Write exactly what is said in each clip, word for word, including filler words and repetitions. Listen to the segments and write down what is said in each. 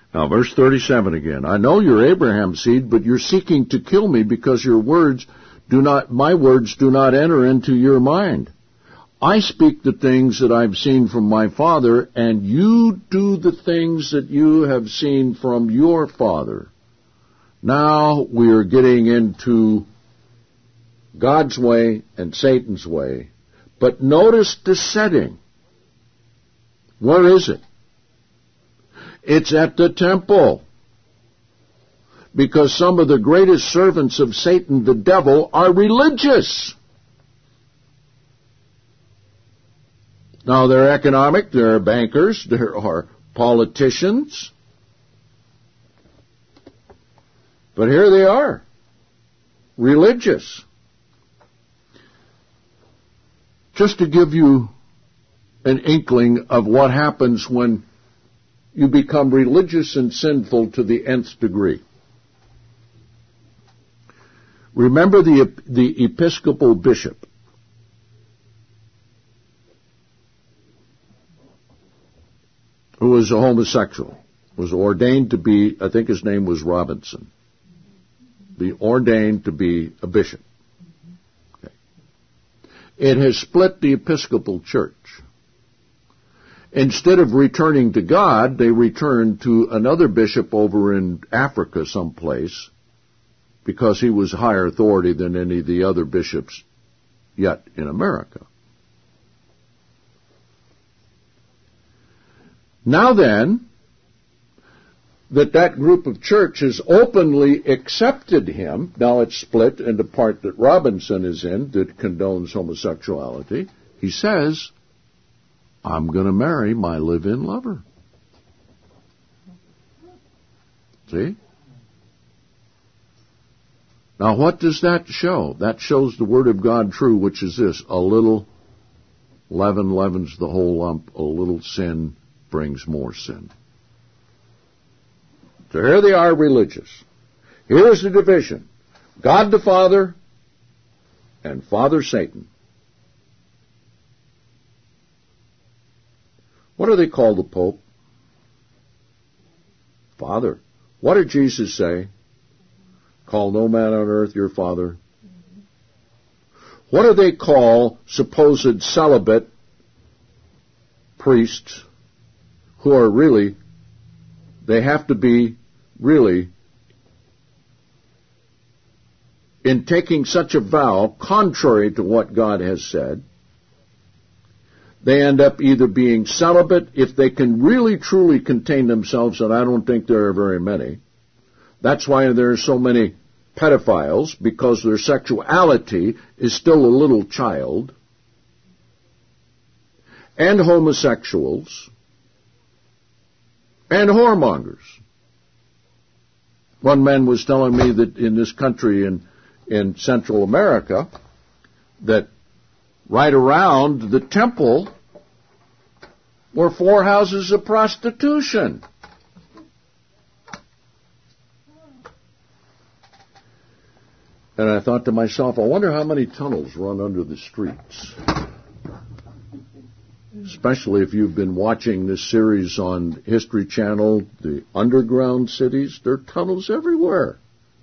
Now, verse thirty-seven again. I know you're Abraham's seed, but you're seeking to kill me because your words do not, my words do not enter into your mind. I speak the things that I've seen from my father, and you do the things that you have seen from your father. Now we are getting into God's way and Satan's way. But notice the setting. Where is it? It's at the temple. Because some of the greatest servants of Satan, the devil, are religious. Now, they're economic, there are bankers, there are politicians. But here they are, religious. Just to give you an inkling of what happens when you become religious and sinful to the nth degree. Remember the, the Episcopal bishop. Who was a homosexual, was ordained to be, I think his name was Robinson, be ordained to be a bishop. Okay. It has split the Episcopal Church. Instead of returning to God, they returned to another bishop over in Africa someplace, because he was higher authority than any of the other bishops yet in America. Now then, that that group of church has openly accepted him, now it's split in the part that Robinson is in, that condones homosexuality, he says, I'm going to marry my live-in lover. See? Now what does that show? That shows the Word of God true, which is this: a little leaven leavens the whole lump, a little sin brings more sin. So here they are, religious. Here's the division: God the Father and Father Satan. What do they call the Pope? Father. What did Jesus say? Call no man on earth your father. What do they call supposed celibate priests who are really, they have to be really, in taking such a vow contrary to what God has said, they end up either being celibate, if they can really truly contain themselves, and I don't think there are very many. That's why there are so many pedophiles, because their sexuality is still a little child, and homosexuals, and whoremongers. One man was telling me that in this country in, in Central America, that right around the temple were four houses of prostitution. And I thought to myself, I wonder how many tunnels run under the streets. Especially if you've been watching this series on History Channel, the underground cities, there are tunnels everywhere.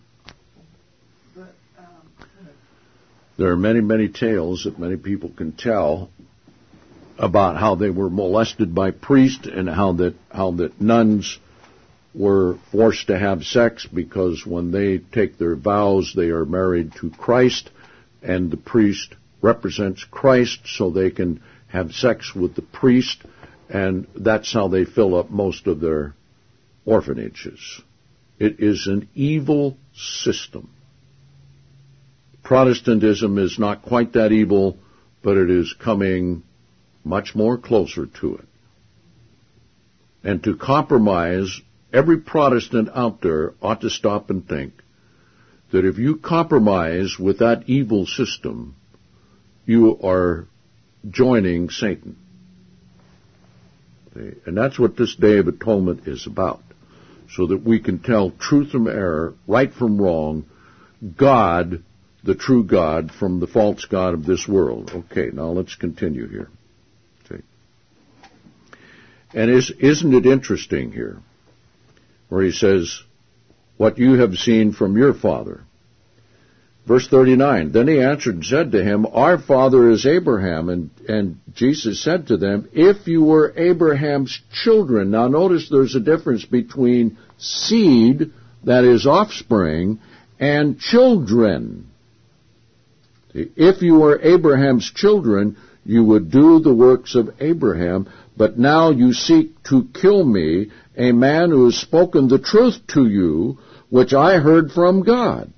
There are many, many tales that many people can tell about how they were molested by priests, and how that how that nuns were forced to have sex, because when they take their vows, they are married to Christ, and the priest represents Christ, so they can have sex with the priest, and that's how they fill up most of their orphanages. It is an evil system. Protestantism is not quite that evil, but it is coming much more closer to it. And to compromise, every Protestant out there ought to stop and think that if you compromise with that evil system, you are joining Satan. Okay? And that's what this Day of Atonement is about, so that we can tell truth from error, right from wrong, God, the true God, from the false God of this world. Okay, now let's continue here. Okay. And is, isn't it interesting here where he says, what you have seen from your father. Verse thirty-nine, then he answered and said to him, our father is Abraham. And, and Jesus said to them, if you were Abraham's children. Now notice there's a difference between seed, that is offspring, and children. If you were Abraham's children, you would do the works of Abraham, but now you seek to kill me, a man who has spoken the truth to you, which I heard from God.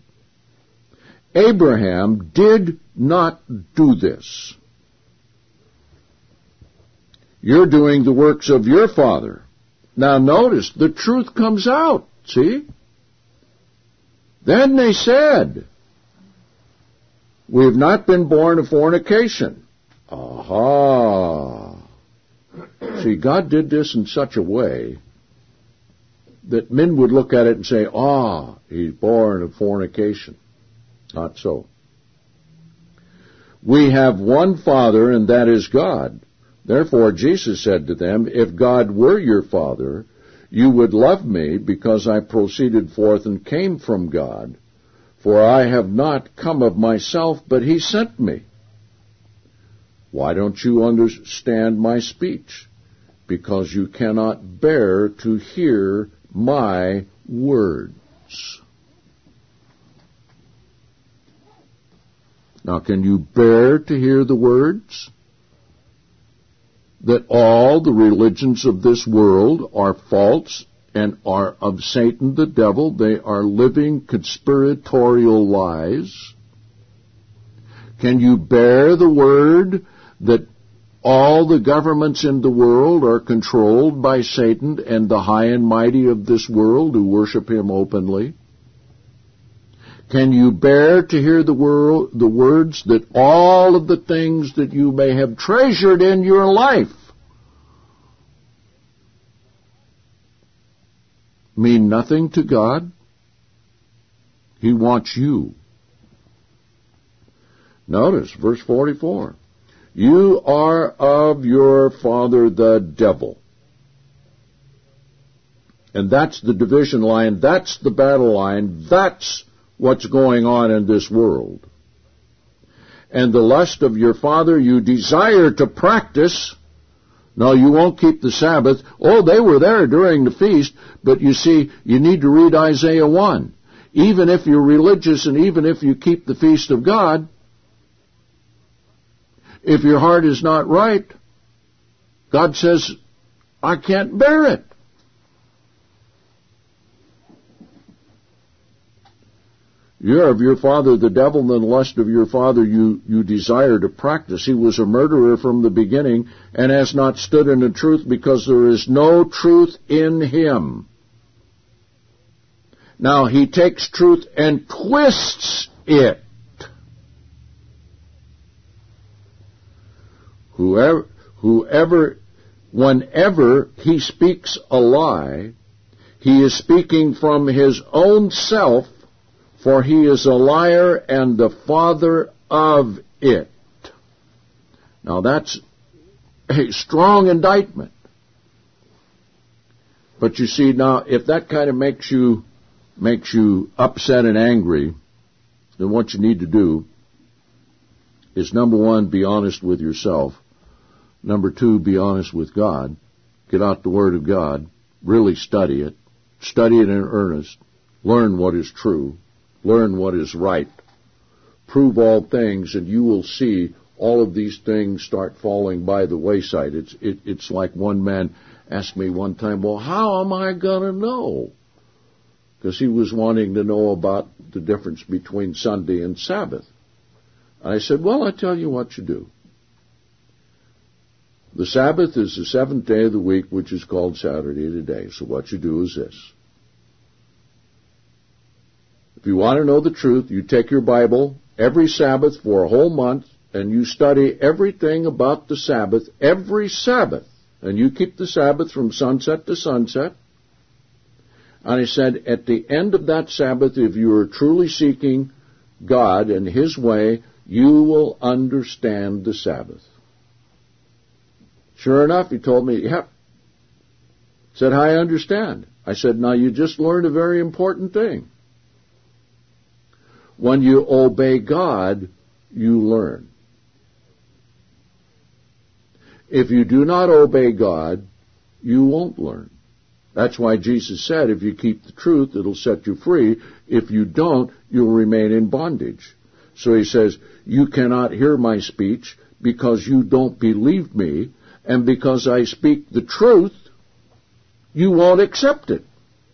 Abraham did not do this. You're doing the works of your father. Now notice, the truth comes out, see? Then they said, we have not been born of fornication. Aha! See, God did this in such a way that men would look at it and say, ah, he's born of fornication. Not so. We have one Father, and that is God. Therefore Jesus said to them, if God were your Father, you would love me, because I proceeded forth and came from God. For I have not come of myself, but he sent me. Why don't you understand my speech? Because you cannot bear to hear my words. Now, can you bear to hear the words? That all the religions of this world are false and are of Satan the devil. They are living conspiratorial lies. Can you bear the word that all the governments in the world are controlled by Satan and the high and mighty of this world who worship him openly? Can you bear to hear the, world, the words that all of the things that you may have treasured in your life mean nothing to God? He wants you. Notice verse forty-four. You are of your father the devil. And that's the division line. That's the battle line. That's what's going on in this world. And the lust of your father you desire to practice. No, you won't keep the Sabbath. Oh, they were there during the feast, but you see, you need to read Isaiah one. Even if you're religious and even if you keep the feast of God, if your heart is not right, God says, I can't bear it. You're of your father the devil, and the lust of your father you, you desire to practice. He was a murderer from the beginning, and has not stood in the truth, because there is no truth in him. Now he takes truth and twists it. Whoever, whoever, whenever he speaks a lie, he is speaking from his own self, for he is a liar and the father of it. Now that's a strong indictment. But you see, now, if that kind of makes you, makes you upset and angry, then what you need to do is, number one, be honest with yourself. Number two, be honest with God. Get out the Word of God. Really study it. Study it in earnest. Learn what is true. Learn what is right. Prove all things, and you will see all of these things start falling by the wayside. It's it, it's like one man asked me one time, well, how am I going to know? Because he was wanting to know about the difference between Sunday and Sabbath. I said, well, I tell you what you do. The Sabbath is the seventh day of the week, which is called Saturday today. So what you do is this. If you want to know the truth, you take your Bible every Sabbath for a whole month, and you study everything about the Sabbath every Sabbath. And you keep the Sabbath from sunset to sunset. And I said, at the end of that Sabbath, if you are truly seeking God and His way, you will understand the Sabbath. Sure enough, he told me, yep, Said, I understand. I said, now you just learned a very important thing. When you obey God, you learn. If you do not obey God, you won't learn. That's why Jesus said, if you keep the truth, it'll set you free. If you don't, you'll remain in bondage. So he says, you cannot hear my speech because you don't believe me, and because I speak the truth, you won't accept it.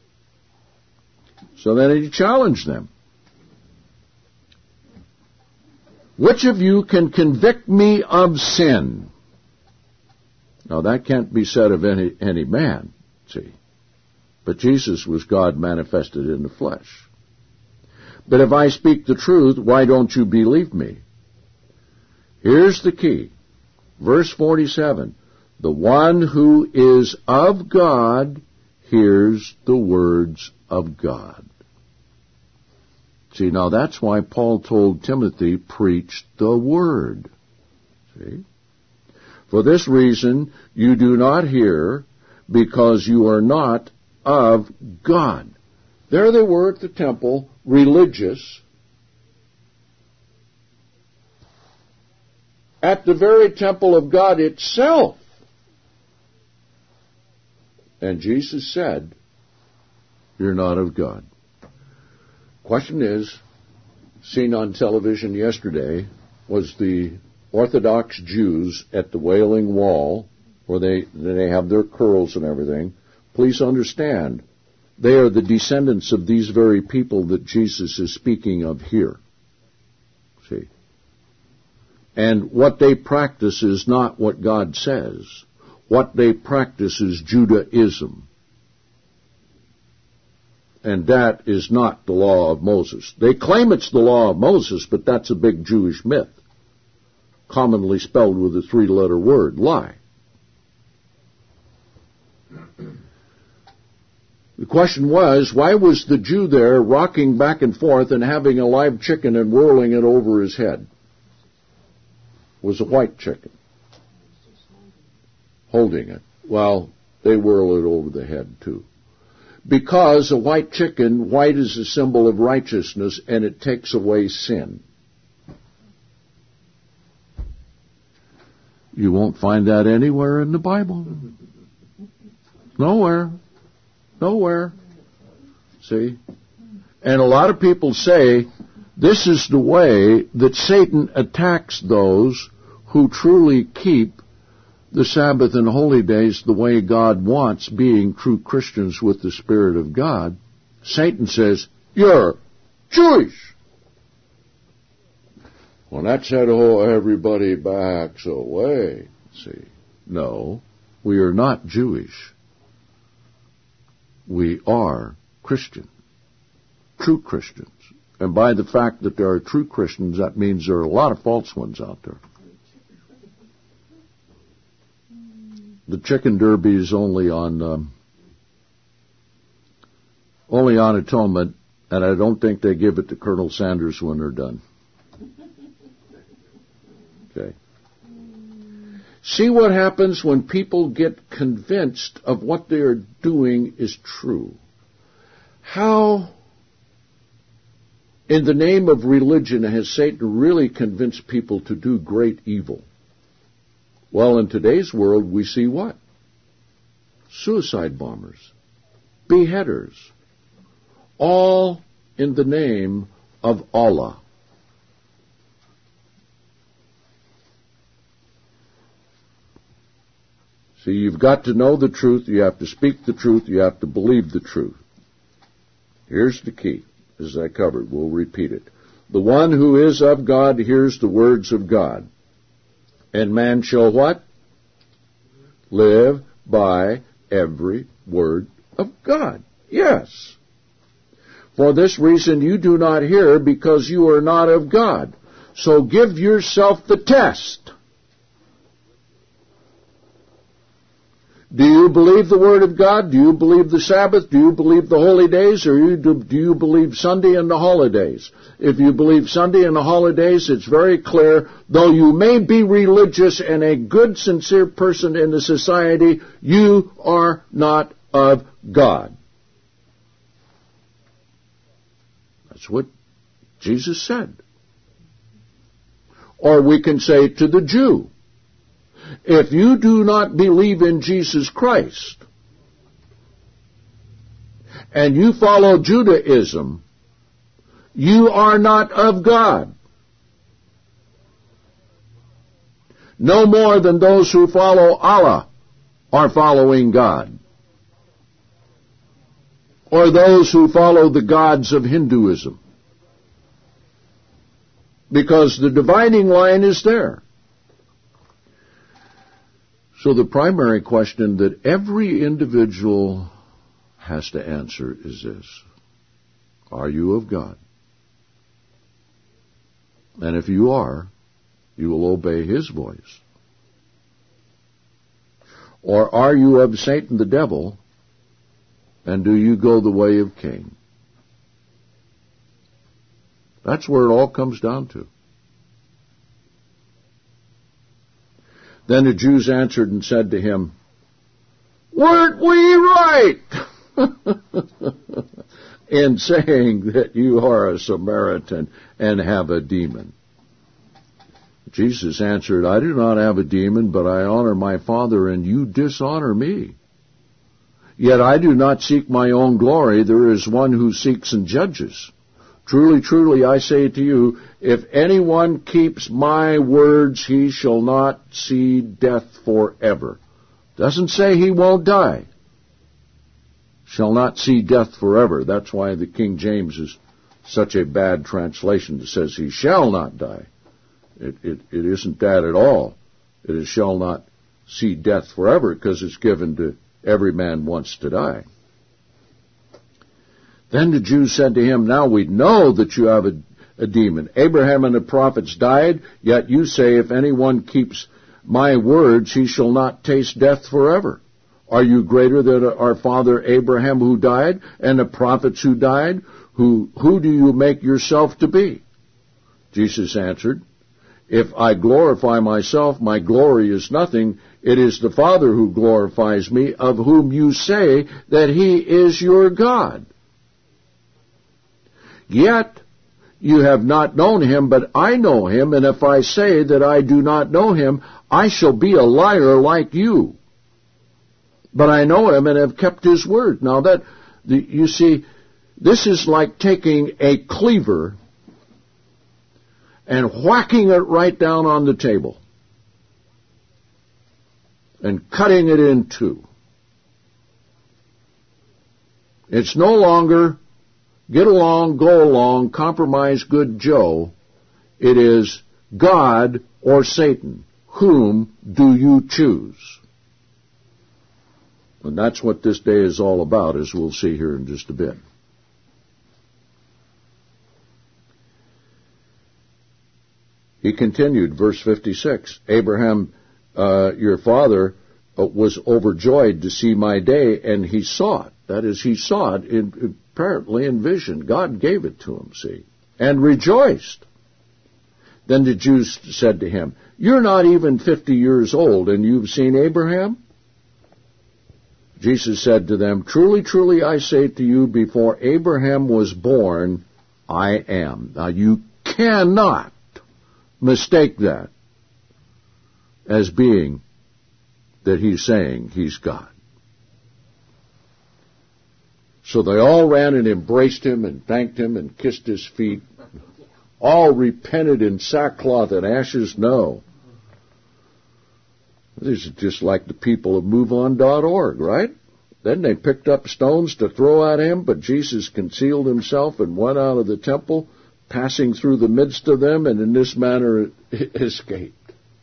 So then he challenged them. Which of you can convict me of sin? Now that can't be said of any, any man, see. But Jesus was God manifested in the flesh. But if I speak the truth, why don't you believe me? Here's the key. Verse forty-seven. The one who is of God hears the words of God. See, now that's why Paul told Timothy, preach the word. See? For this reason you do not hear, because you are not of God. There they were at the temple, religious, at the very temple of God itself. And Jesus said, you're not of God. Question is, seen on television yesterday, was the Orthodox Jews at the Wailing Wall, where they, they have their curls and everything. Please understand, they are the descendants of these very people that Jesus is speaking of here. See? And what they practice is not what God says. What they practice is Judaism. And that is not the law of Moses. They claim it's the law of Moses, but that's a big Jewish myth, commonly spelled with a three-letter word, lie. The question was, why was the Jew there rocking back and forth and having a live chicken and whirling it over his head? It was a white chicken. Holding it. Well, they whirl it over the head too. Because a white chicken, white is a symbol of righteousness, and it takes away sin. You won't find that anywhere in the Bible. Nowhere. Nowhere. See? And a lot of people say this is the way that Satan attacks those who truly keep the Sabbath and holy days the way God wants, being true Christians with the Spirit of God. Satan says, you're Jewish. Well, that said, oh, everybody backs away. See, no, we are not Jewish. We are Christian, true Christians. And by the fact that there are true Christians, that means there are a lot of false ones out there. The chicken derby is only on um, only on atonement, and I don't think they give it to Colonel Sanders when they're done. Okay. See what happens when people get convinced of what they are doing is true. How, in the name of religion, has Satan really convinced people to do great evil? Well, in today's world, we see what? Suicide bombers, beheaders, all in the name of Allah. See, you've got to know the truth, you have to speak the truth, you have to believe the truth. Here's the key, as I covered, we'll repeat it. The one who is of God hears the words of God. And man shall what? Live by every word of God. Yes. For this reason you do not hear, because you are not of God. So give yourself the test. Do you believe the Word of God? Do you believe the Sabbath? Do you believe the holy days? Or you do, do you believe Sunday and the holidays? If you believe Sunday and the holidays, it's very clear, though you may be religious and a good, sincere person in the society, you are not of God. That's what Jesus said. Or we can say to the Jew, if you do not believe in Jesus Christ, and you follow Judaism, you are not of God. No more than those who follow Allah are following God, or those who follow the gods of Hinduism, because the dividing line is there. So the primary question that every individual has to answer is this: are you of God? And if you are, you will obey His voice. Or are you of Satan the devil, and do you go the way of Cain? That's where it all comes down to. Then the Jews answered and said to him, weren't we right in saying that you are a Samaritan and have a demon? Jesus answered, I do not have a demon, but I honor my Father, and you dishonor me. Yet I do not seek my own glory. There is one who seeks and judges. Truly, truly, I say to you, if anyone keeps my words, he shall not see death forever. Doesn't say he won't die. Shall not see death forever. That's why the King James is such a bad translation that says he shall not die. It, it, it isn't that at all. It is shall not see death forever, because it's given to every man once to die. Then the Jews said to him, now we know that you have a, a demon. Abraham and the prophets died, yet you say, if anyone keeps my words, he shall not taste death forever. Are you greater than our father Abraham, who died, and the prophets who died? Who, who do you make yourself to be? Jesus answered, if I glorify myself, my glory is nothing. It is the Father who glorifies me, of whom you say that He is your God. Yet you have not known Him, but I know Him, and if I say that I do not know Him, I shall be a liar like you. But I know Him and have kept His word. Now that, the, you see, this is like taking a cleaver and whacking it right down on the table and cutting it in two. It's no longer get along, go along, compromise, good Joe. It is God or Satan. Whom do you choose? And that's what this day is all about, as we'll see here in just a bit. He continued, verse fifty-six, Abraham, uh, your father, uh, was overjoyed to see my day, and he saw it. That is, he saw it in, apparently in vision. God gave it to him, see, and rejoiced. Then the Jews said to him, you're not even fifty years old, and you've seen Abraham? Jesus said to them, truly, truly, I say to you, before Abraham was born, I am. Now, you cannot mistake that as being that he's saying he's God. So they all ran and embraced him and thanked him and kissed his feet. All repented in sackcloth and ashes? No. This is just like the people of move on dot org, right? Then they picked up stones to throw at him, but Jesus concealed himself and went out of the temple, passing through the midst of them, and in this manner escaped.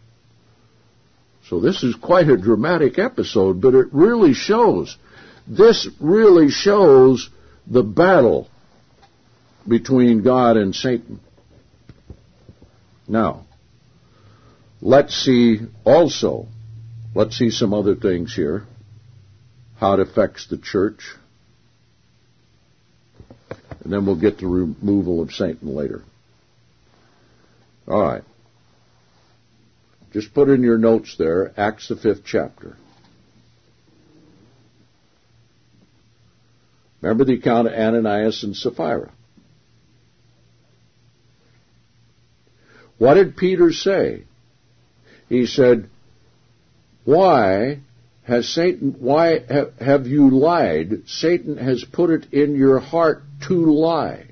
So this is quite a dramatic episode, but it really shows, this really shows the battle between God and Satan. Now, let's see also, let's see some other things here, how it affects the church. And then we'll get to removal of Satan later. All right. Just put in your notes there, Acts the fifth chapter. Remember the account of Ananias and Sapphira. What did Peter say? He said, why has Satan, why have, have you lied? Satan has put it in your heart to lie.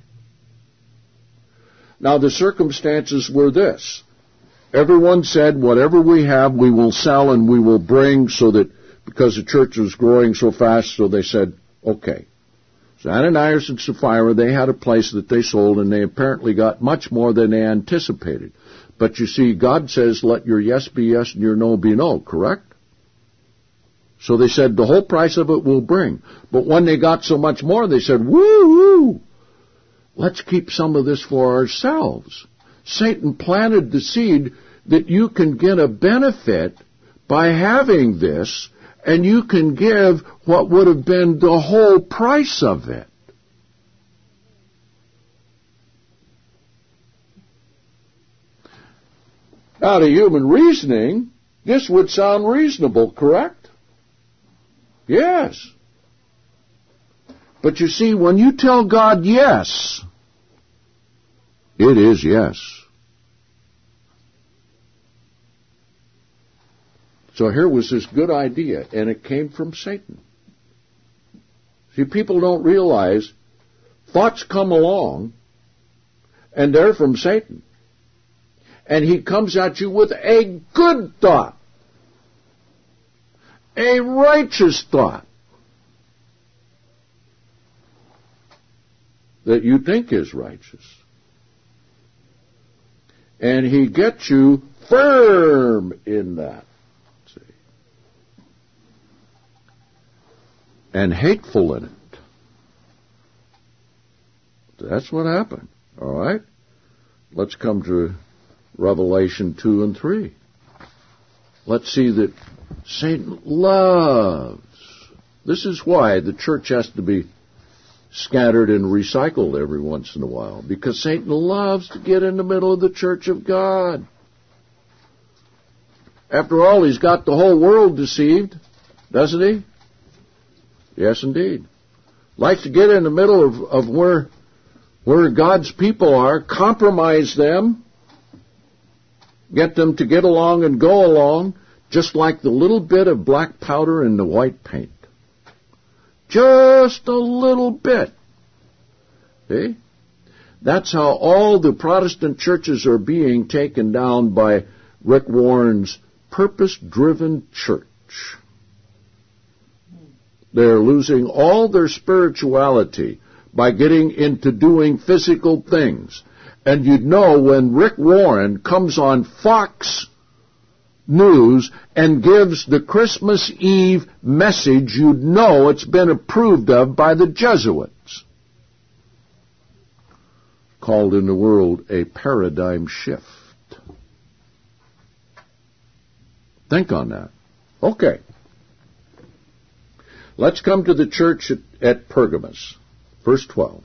Now the circumstances were this. Everyone said, whatever we have, we will sell and we will bring, so that, because the church was growing so fast, so they said, okay. So Ananias and Sapphira, they had a place that they sold, and they apparently got much more than they anticipated. But you see, God says, let your yes be yes and your no be no, correct? So they said, the whole price of it we'll bring. But when they got so much more, they said, woo-woo, let's keep some of this for ourselves. Satan planted the seed that you can get a benefit by having this, and you can give what would have been the whole price of it. Now, to human reasoning, this would sound reasonable, correct? Yes. But you see, when you tell God yes, it is yes. So here was this good idea, and it came from Satan. See, people don't realize thoughts come along, and they're from Satan. And he comes at you with a good thought, a righteous thought that you think is righteous. And he gets you firm in that. See? And hateful in it. That's what happened. All right? Let's come to Revelation two and three. Let's see that Satan loves. This is why the church has to be scattered and recycled every once in a while, because Satan loves to get in the middle of the church of God. After all, he's got the whole world deceived, doesn't he? Yes, indeed. Likes to get in the middle of, of where, where God's people are, compromise them, get them to get along and go along, just like the little bit of black powder in the white paint. Just a little bit. See? That's how all the Protestant churches are being taken down by Rick Warren's purpose-driven church. They're losing all their spirituality by getting into doing physical things. And you'd know when Rick Warren comes on Fox News and gives the Christmas Eve message, you'd know it's been approved of by the Jesuits. Called in the world a paradigm shift. Think on that. Okay. Let's come to the church at, at Pergamos, verse twelve.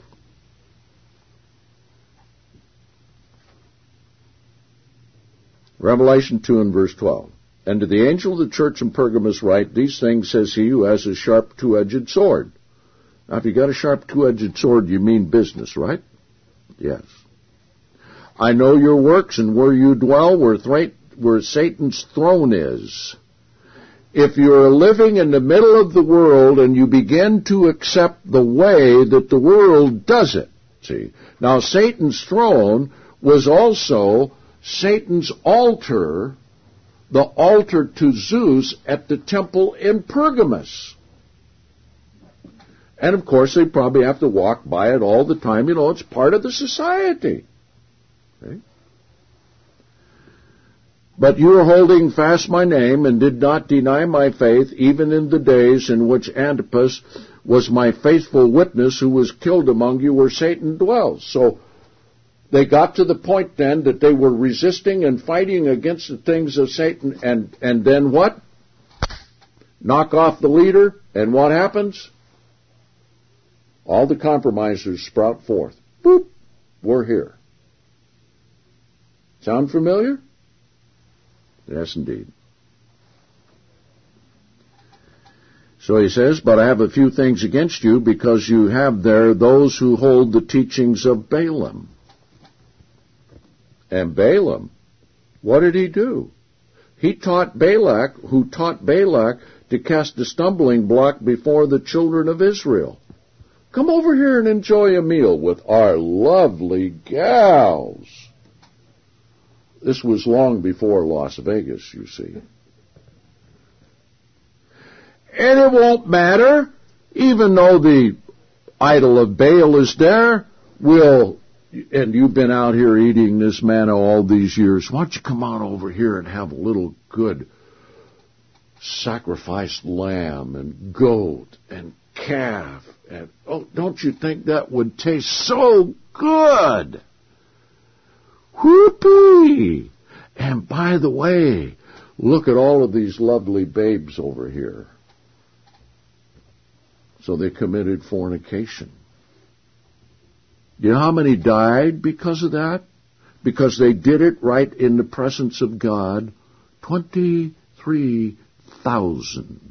Revelation two and verse twelve. And to the angel of the church in Pergamos write, these things says he who has a sharp two-edged sword. Now, if you got a sharp two-edged sword, you mean business, right? Yes. I know your works and where you dwell, where, th- where Satan's throne is. If you're living in the middle of the world and you begin to accept the way that the world does it, see. Now, Satan's throne was also Satan's altar, the altar to Zeus at the temple in Pergamos. And of course, they probably have to walk by it all the time. You know, it's part of the society. Okay? But you are holding fast my name and did not deny my faith, even in the days in which Antipas was my faithful witness, who was killed among you where Satan dwells. So they got to the point then that they were resisting and fighting against the things of Satan, and, and then what? Knock off the leader, and what happens? All the compromisers sprout forth. Boop! We're here. Sound familiar? Yes, indeed. So he says, but I have a few things against you, because you have there those who hold the teachings of Balaam. And Balaam, what did he do? He taught Balak, who taught Balak to cast a stumbling block before the children of Israel. Come over here and enjoy a meal with our lovely gals. This was long before Las Vegas, you see. And it won't matter, even though the idol of Baal is there, we'll, and you've been out here eating this manna all these years, why don't you come on over here and have a little good sacrificed lamb and goat and calf, and oh, don't you think that would taste so good? Whoopee! And by the way, look at all of these lovely babes over here. So they committed fornication. You know how many died because of that? Because they did it right in the presence of God. Twenty-three thousand.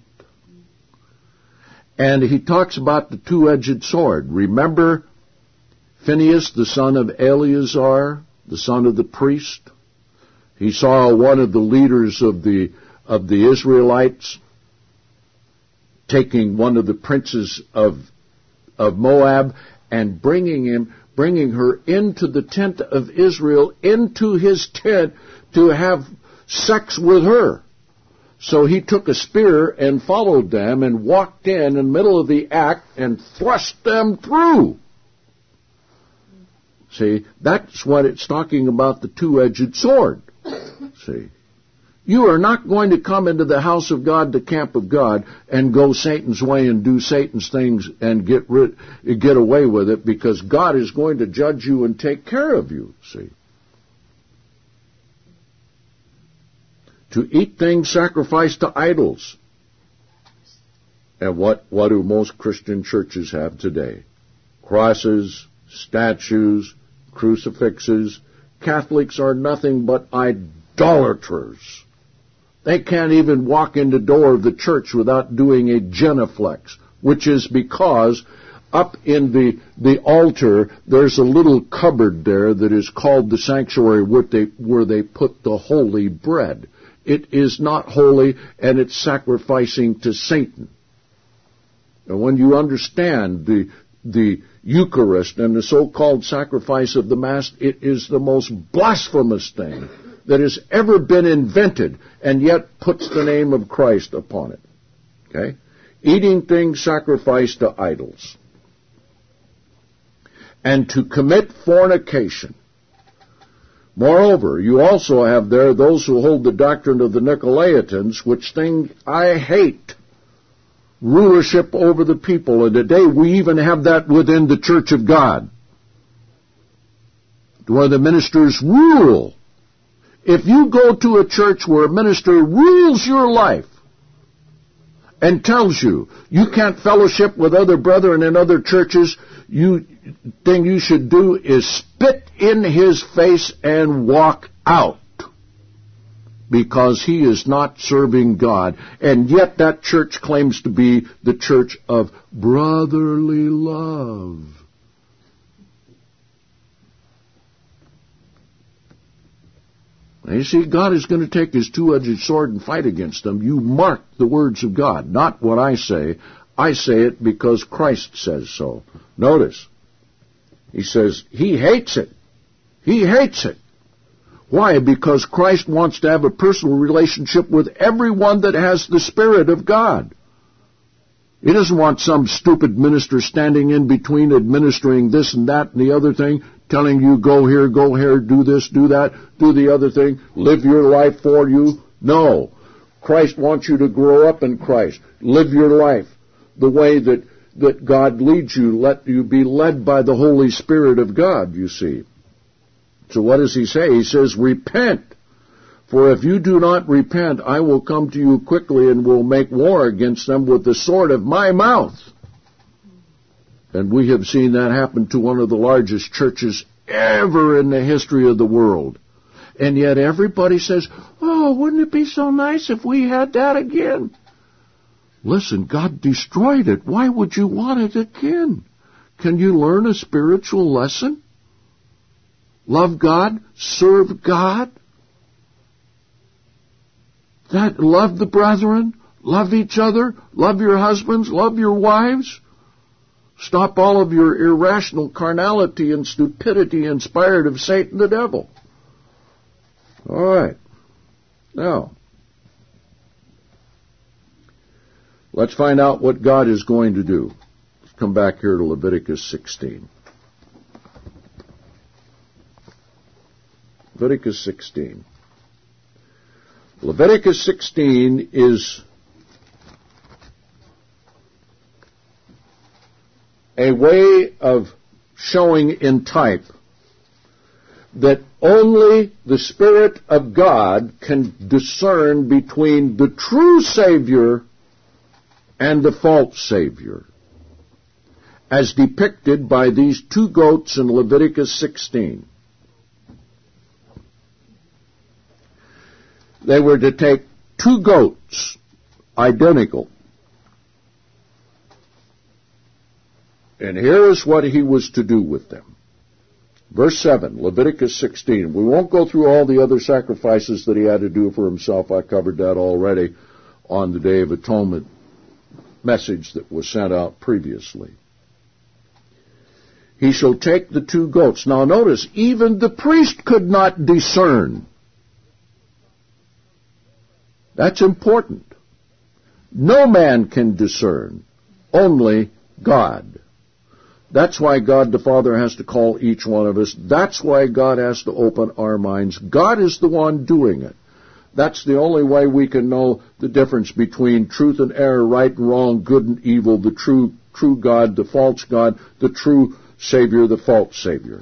And he talks about the two-edged sword. Remember Phinehas, the son of Eleazar, the son of the priest? He saw one of the leaders of the of the Israelites taking one of the princes of of Moab and bringing him, bringing her into the tent of Israel, into his tent to have sex with her. So he took a spear and followed them and walked in in the middle of the act and thrust them through. See, that's what it's talking about, the two-edged sword. See, you are not going to come into the house of God, the camp of God, and go Satan's way and do Satan's things and get rid, get away with it, because God is going to judge you and take care of you. See, to eat things sacrificed to idols. And what, what do most Christian churches have today? Crosses, statues, crucifixes. Catholics are nothing but idolaters. They can't even walk in the door of the church without doing a genuflex, which is because up in the, the altar, there's a little cupboard there that is called the sanctuary, where they, where they put the holy bread. It is not holy, and it's sacrificing to Satan. And when you understand the the Eucharist and the so-called sacrifice of the Mass, it is the most blasphemous thing that has ever been invented, and yet puts the name of Christ upon it. Okay? Eating things sacrificed to idols. And to commit fornication. Moreover, you also have there those who hold the doctrine of the Nicolaitans, which thing I hate. Rulership over the people. And today we even have that within the Church of God, where the ministers rule. If you go to a church where a minister rules your life and tells you you can't fellowship with other brethren in other churches, you thing you should do is spit in his face and walk out, because he is not serving God. And yet that church claims to be the church of brotherly love. And you see, God is going to take his two-edged sword and fight against them. You mark the words of God, not what I say. I say it because Christ says so. Notice, he says he hates it. He hates it. Why? Because Christ wants to have a personal relationship with everyone that has the Spirit of God. He doesn't want some stupid minister standing in between, administering this and that and the other thing, telling you go here, go here, do this, do that, do the other thing, live your life for you. No. Christ wants you to grow up in Christ. Live your life the way that, that God leads you. Let you be led by the Holy Spirit of God, you see. So what does he say? He says, repent. For if you do not repent, I will come to you quickly and will make war against them with the sword of my mouth. And we have seen that happen to one of the largest churches ever in the history of the world. And yet everybody says, oh, wouldn't it be so nice if we had that again? Listen, God destroyed it. Why would you want it again? Can you learn a spiritual lesson? Love God, serve God. That love the brethren, love each other, love your husbands, love your wives. Stop all of your irrational carnality and stupidity inspired of Satan the devil. All right. Now, let's find out what God is going to do. Let's come back here to Leviticus sixteen. Leviticus sixteen. Leviticus sixteen is a way of showing in type that only the Spirit of God can discern between the true Savior and the false Savior, as depicted by these two goats in Leviticus sixteen. They were to take two goats, identical. And here is what he was to do with them. Verse seven, Leviticus sixteen. We won't go through all the other sacrifices that he had to do for himself. I covered that already on the Day of Atonement message that was sent out previously. He shall take the two goats. Now notice, even the priest could not discern. That's important. No man can discern, only God. That's why God the Father has to call each one of us. That's why God has to open our minds. God is the one doing it. That's the only way we can know the difference between truth and error, right and wrong, good and evil, the true true God, the false God, the true Savior, the false Savior.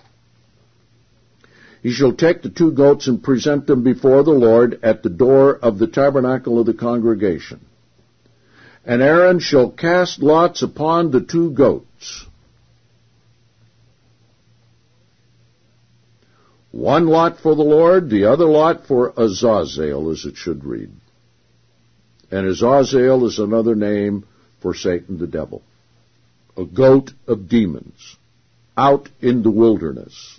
He shall take the two goats and present them before the Lord at the door of the tabernacle of the congregation. And Aaron shall cast lots upon the two goats. One lot for the Lord, the other lot for Azazel, as it should read. And Azazel is another name for Satan the devil, a goat of demons, out in the wilderness.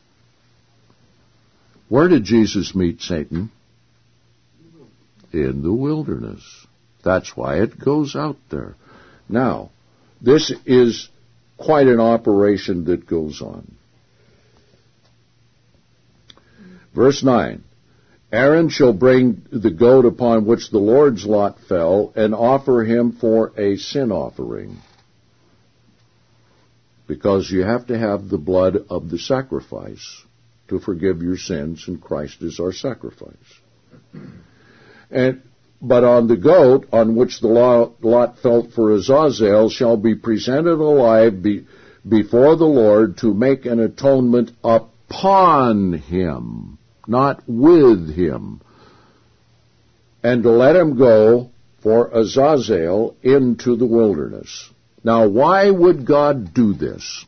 Where did Jesus meet Satan? In the wilderness. That's why it goes out there. Now, this is quite an operation that goes on. Verse nine, Aaron shall bring the goat upon which the Lord's lot fell and offer him for a sin offering. Because you have to have the blood of the sacrifice to forgive your sins, and Christ is our sacrifice. And but on the goat on which the lot fell for Azazel shall be presented alive be, before the Lord to make an atonement upon him, not with him, and to let him go for Azazel into the wilderness. Now, why would God do this?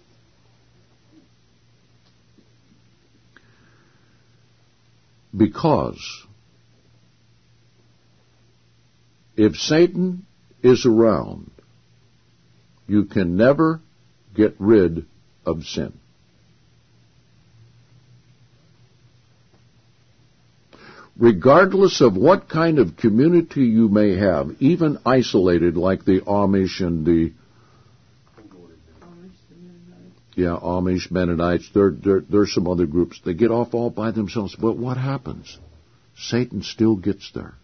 Because if Satan is around, you can never get rid of sin. Regardless of what kind of community you may have, even isolated like the Amish and the Yeah, Amish, Mennonites, there, there, there's some other groups. They get off all by themselves. But what happens? Satan still gets there.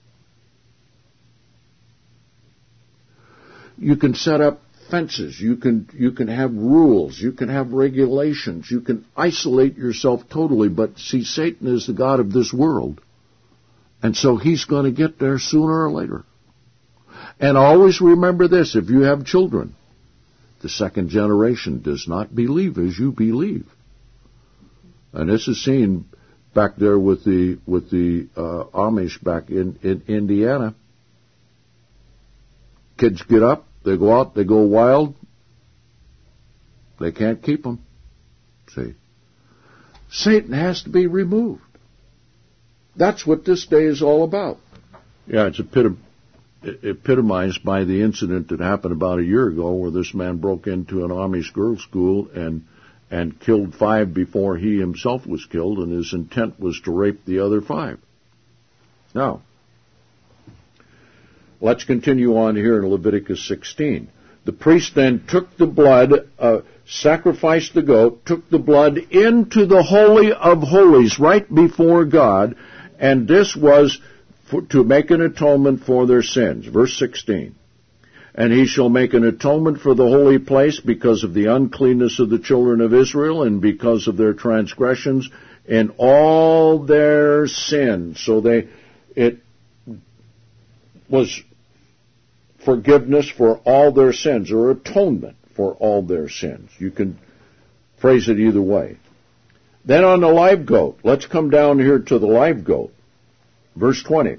You can set up fences. You can, you can have rules. You can have regulations. You can isolate yourself totally. But see, Satan is the god of this world. And so he's going to get there sooner or later. And always remember this, if you have children, the second generation does not believe as you believe. And this is seen back there with the with the uh, Amish back in, in Indiana. Kids get up, they go out, they go wild. They can't keep them. See? Satan has to be removed. That's what this day is all about. Yeah, it's a pit of epitomized by the incident that happened about a year ago where this man broke into an Amish girls' school and and killed five before he himself was killed, and his intent was to rape the other five. Now, let's continue on here in Leviticus sixteen. The priest then took the blood, uh, sacrificed the goat, took the blood into the Holy of Holies right before God, and this was for, to make an atonement for their sins. Verse sixteen. And he shall make an atonement for the holy place because of the uncleanness of the children of Israel and because of their transgressions and all their sins. So they, it was forgiveness for all their sins, or atonement for all their sins. You can phrase it either way. Then on the live goat, let's come down here to the live goat. Verse twenty.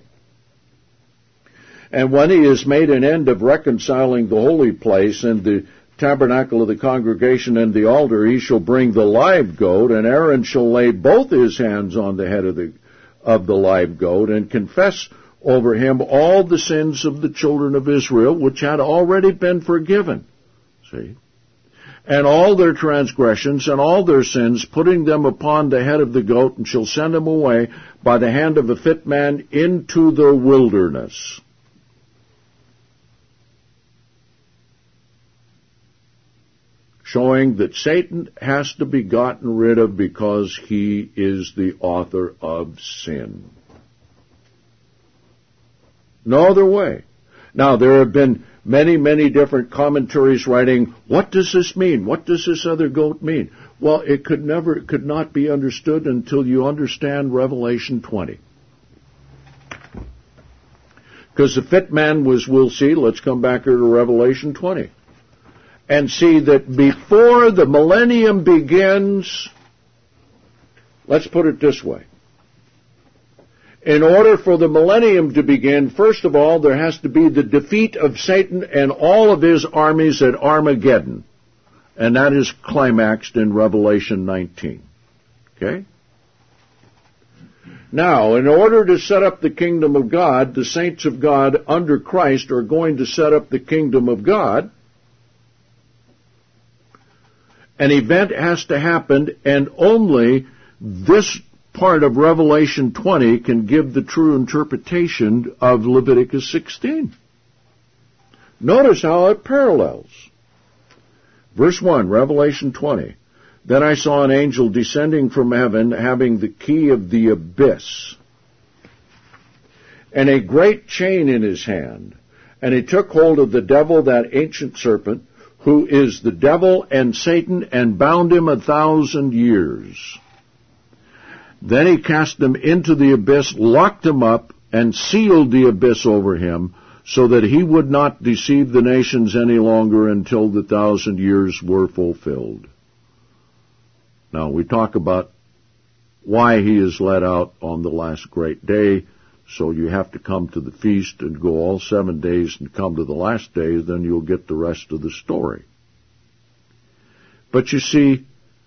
And when he has made an end of reconciling the holy place and the tabernacle of the congregation and the altar, he shall bring the live goat, and Aaron shall lay both his hands on the head of the of the live goat and confess over him all the sins of the children of Israel, which had already been forgiven. See? And all their transgressions and all their sins, putting them upon the head of the goat, and shall send him away by the hand of a fit man into the wilderness. Showing that Satan has to be gotten rid of because he is the author of sin. No other way. Now, there have been many, many different commentaries writing, what does this mean? What does this other goat mean? Well, it could never, it could not be understood until you understand Revelation twenty. Because the fit man was, we'll see, let's come back here to Revelation twenty. And see that before the millennium begins, let's put it this way. In order for the millennium to begin, first of all, there has to be the defeat of Satan and all of his armies at Armageddon. And that is climaxed in Revelation nineteen. Okay? Now, in order to set up the kingdom of God, the saints of God under Christ are going to set up the kingdom of God. An event has to happen, and only this part of Revelation twenty can give the true interpretation of Leviticus sixteen. Notice how it parallels. Verse one, Revelation twenty. Then I saw an angel descending from heaven, having the key of the abyss, and a great chain in his hand. And he took hold of the devil, that ancient serpent, who is the devil and Satan, and bound him a thousand years. Then he cast him into the abyss, locked him up, and sealed the abyss over him, so that he would not deceive the nations any longer until the thousand years were fulfilled. Now, we talk about why he is let out on the last great day. So you have to come to the feast and go all seven days and come to the last day, then you'll get the rest of the story. But you see,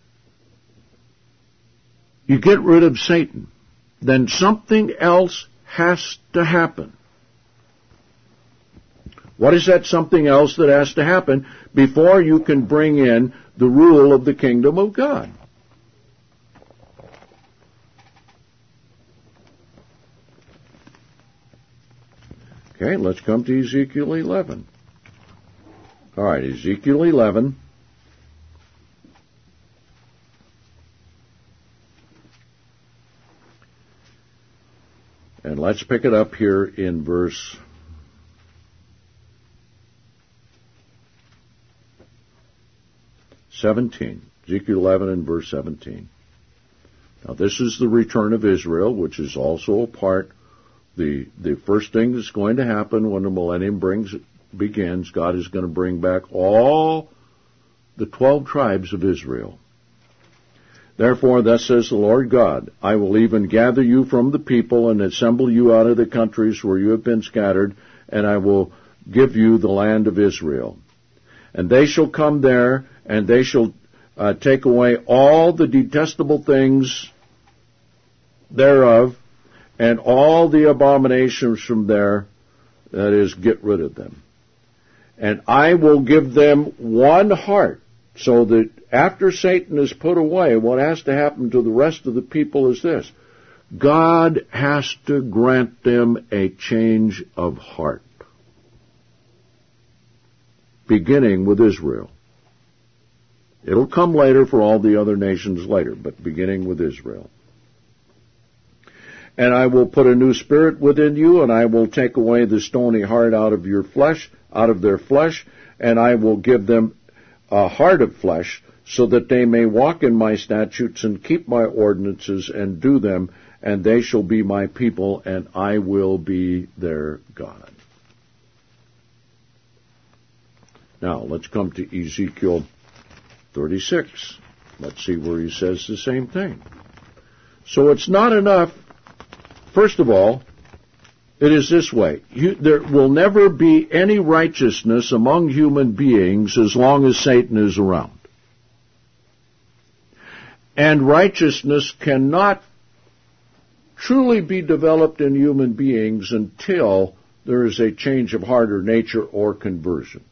you get rid of Satan, then something else has to happen. What is that something else that has to happen before you can bring in the rule of the kingdom of God? Okay, let's come to Ezekiel eleven. All right, Ezekiel eleven. And let's pick it up here in verse seventeen. Ezekiel eleven and verse seventeen. Now this is the return of Israel, which is also a part The the first thing that's going to happen when the millennium brings begins, God is going to bring back all the twelve tribes of Israel. Therefore, thus says the Lord God, I will even gather you from the people and assemble you out of the countries where you have been scattered, and I will give you the land of Israel. And they shall come there, and they shall uh, take away all the detestable things thereof, and all the abominations from there, That is, get rid of them. And I will give them one heart, so that after Satan is put away, what has to happen to the rest of the people is this. God has to grant them a change of heart, beginning with Israel. It'll come later for all the other nations later, but beginning with Israel. And I will put a new spirit within you, and I will take away the stony heart out of your flesh, out of their flesh, and I will give them a heart of flesh, so that they may walk in my statutes and keep my ordinances and do them, and they shall be my people, and I will be their God. Now, let's come to Ezekiel thirty-six. Let's see where he says the same thing. So it's not enough. First of all, it is this way. You, there will never be any righteousness among human beings as long as Satan is around. And righteousness cannot truly be developed in human beings until there is a change of heart or nature or conversion.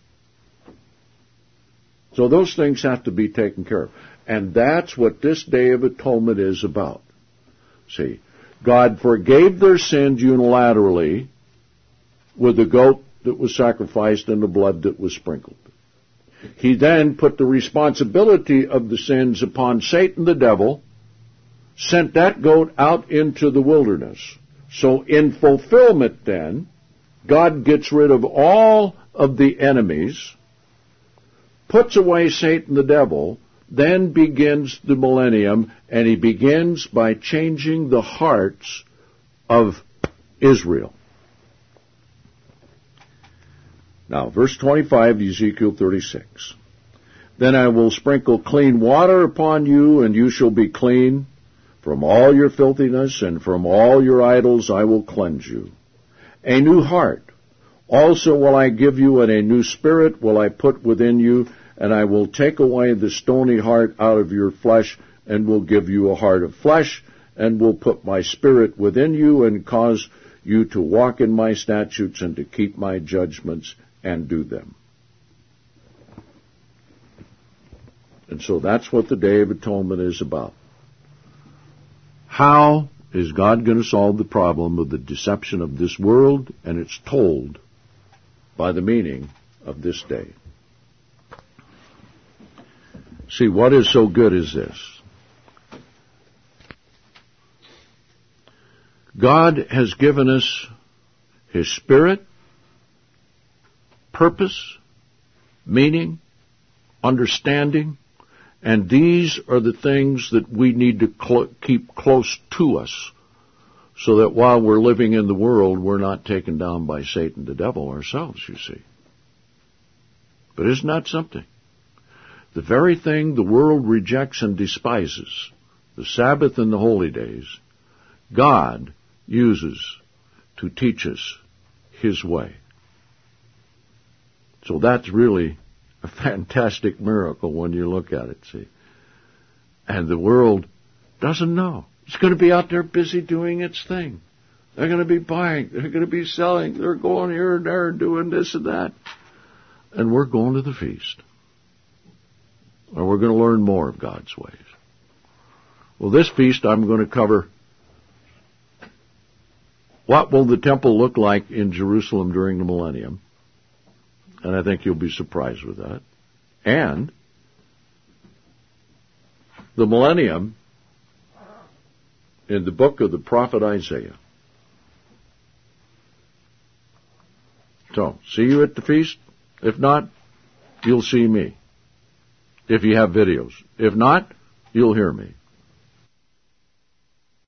So those things have to be taken care of. And that's what this Day of Atonement is about. See, God forgave their sins unilaterally with the goat that was sacrificed and the blood that was sprinkled. He then put the responsibility of the sins upon Satan the devil, sent that goat out into the wilderness. So in fulfillment then, God gets rid of all of the enemies, puts away Satan the devil, then begins the millennium, and he begins by changing the hearts of Israel. Now, verse twenty-five, Ezekiel thirty-six. Then I will sprinkle clean water upon you, and you shall be clean. From all your filthiness and from all your idols I will cleanse you. A new heart also will I give you, and a new spirit will I put within you, and I will take away the stony heart out of your flesh, and will give you a heart of flesh, and will put my spirit within you, and cause you to walk in my statutes, and to keep my judgments, and do them. And so that's what the Day of Atonement is about. How is God going to solve the problem of the deception of this world? And it's told by the meaning of this day. See, what is so good is this. God has given us His Spirit, purpose, meaning, understanding, and these are the things that we need to cl- keep close to us, so that while we're living in the world, we're not taken down by Satan the devil ourselves, you see. But isn't that something? The very thing the world rejects and despises, the Sabbath and the holy days, God uses to teach us His way. So that's really a fantastic miracle when you look at it, see. And the world doesn't know. It's going to be out there busy doing its thing. They're going to be buying. They're going to be selling. They're going here and there and doing this and that. And we're going to the feast. Or we're going to learn more of God's ways. Well, this feast I'm going to cover what will the temple look like in Jerusalem during the millennium. And I think you'll be surprised with that. And the millennium in the book of the prophet Isaiah. So, see you at the feast? If not, you'll see me. If you have videos. If not, you'll hear me.